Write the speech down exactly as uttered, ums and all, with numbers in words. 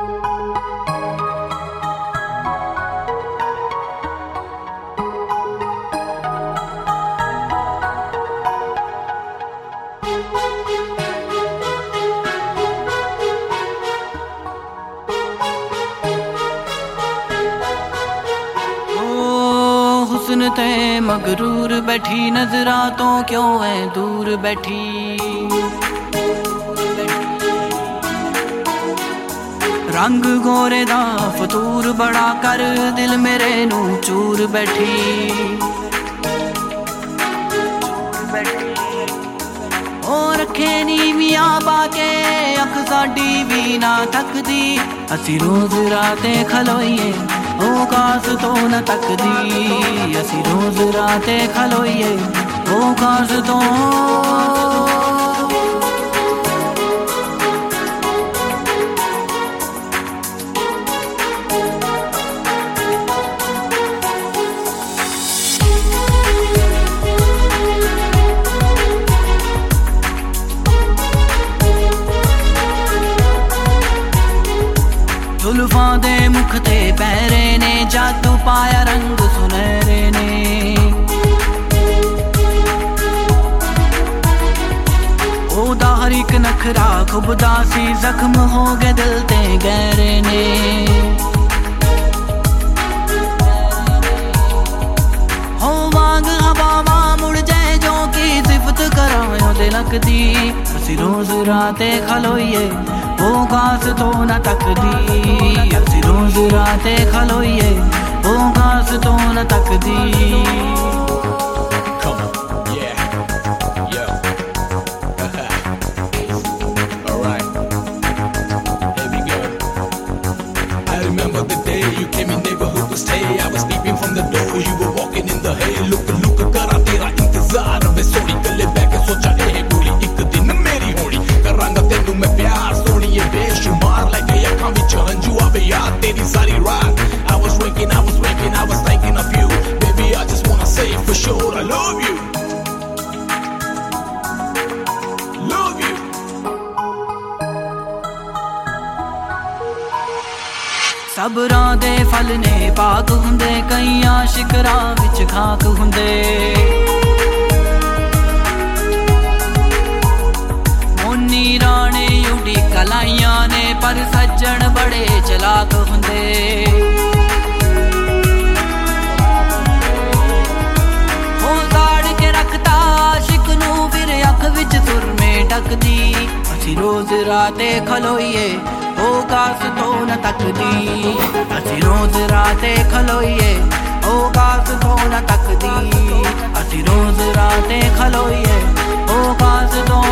हुस्न ते मगरूर बैठी नजरा तो क्यों है दूर बैठी। रंग गोरे दा फतूर बड़ा कर दिल मेरे नू चूर बैठी। ओ रखे नी मियां बाके अख साडी भी ना थकदी। असी रोज राते खलोइए ओ कास तो न तकदी। असी रोज राते खलोइए ओ कास तो। जुल्फां दे मुख ते पैरे ने जादू पाया रंग सुनहरे ने। ओदा हर एक नखरा खुबदा सी जख्म हो गए दिल ते गहरे ने। हो वांग हवावा मुड़ जाए जो की सिफत करायो दे लगदी। असी रोज राते खलोइए ओ कास तो न तकदी। असी रोज राते खलोइए ओ कास तो न तकदी। तेरी सारी रात I was waking, I was waking, I was thinking of you. Baby, I just wanna say for sure I love you. Love you. सबरां दे फल ने पाक हुंदे कई आशिक राह विच खाक हुंदे। मोनी राणे उड़ी कलाइयां ने पर सज्जन बड़े चलाक हुंदे। हो साड़ के रखता आशिक नू फिर अख विच सुर में ढकदी। असी रोज राते खलोइए ओ कास तो न तकदी। असी रोज राते खलोइए ओ कास तो न तकदी। असी रोज राते खलोइए ओ कास तो